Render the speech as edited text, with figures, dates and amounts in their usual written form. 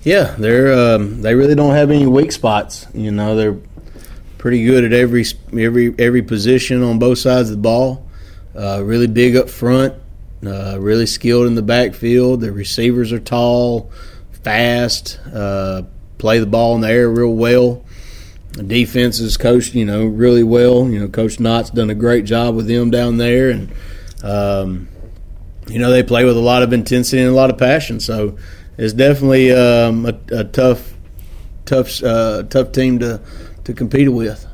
Yeah, they really don't have any weak spots. You know, they're pretty good at every position on both sides of the ball. Really big up front, really skilled in the backfield. The receivers are tall, fast, play the ball in the air real well. The defense is coached, really well. Coach Knott's done a great job with them down there, and they play with a lot of intensity and a lot of passion. So it's definitely a tough team to compete with.